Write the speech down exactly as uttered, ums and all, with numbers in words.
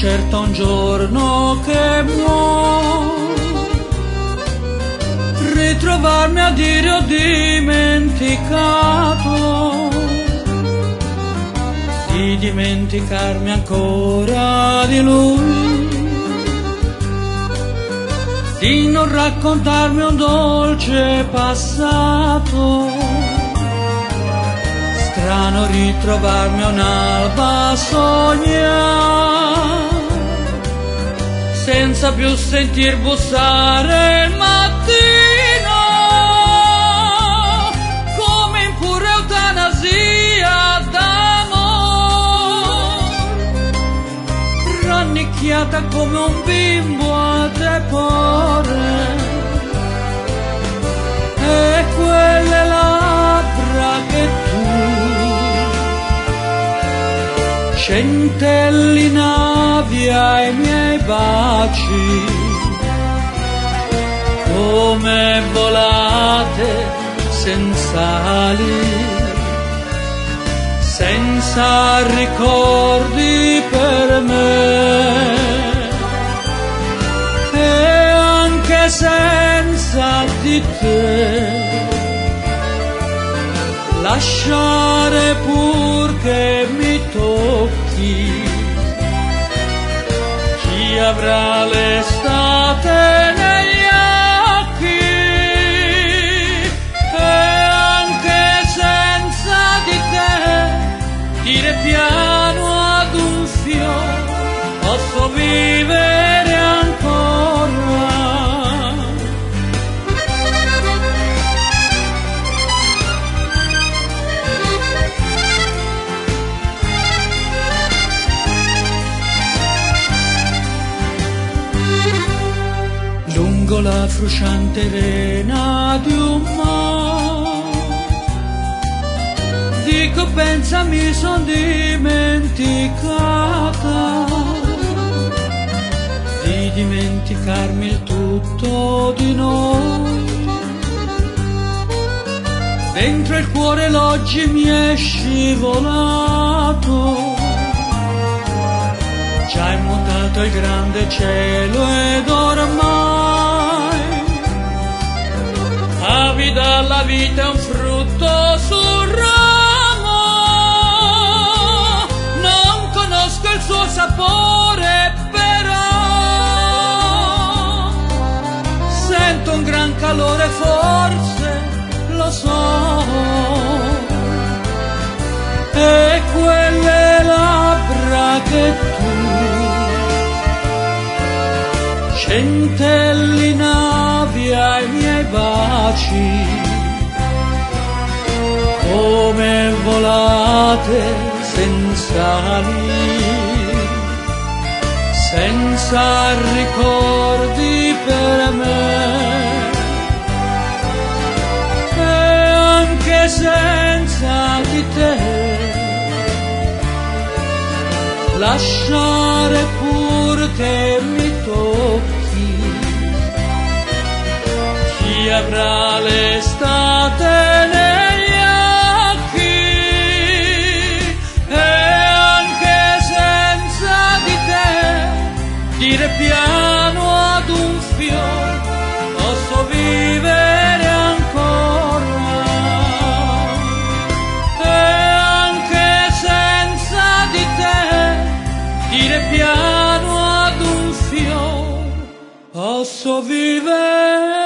certo un giorno che muoio, ritrovarmi a dire ho dimenticato, di dimenticarmi ancora di lui, di non raccontarmi un dolce passato. Strano ritrovarmi un'alba a sognare, senza più sentir bussare il mattino, come in pura eutanasia d'amore, rannicchiata come un bimbo a tepore. E quelle labbra che tu centellinavi ai miei baci, come volate senza ali, senza ricordi per me, e anche senza di te. Lasciare pur che mi tocchi, chi avrà l'estate negli occhi, e anche senza di te dire piano ad un fiore posso vivere ancora. Lungo la frusciante rena di un mare, dico pensa mi son dimenticata, di dimenticarmi il tutto di noi, dentro il cuore l'oggi mi è scivolato, già è mutato il grande cielo ed ormai avida la vita è un frutto sul ramo, non conosco il suo sapore però sento un gran calore, forse lo so, e quelle labbra che tu centellinavi ai miei baci, come volate senza ali, senza ricordi per me, e anche senza di te. Lasciare pur che mi tocchi, chi avrà l'estate negli occhi, e anche senza di te dire piano ad un fiore posso vivere ancora, e anche senza di te dire piano ad un fiore posso vivere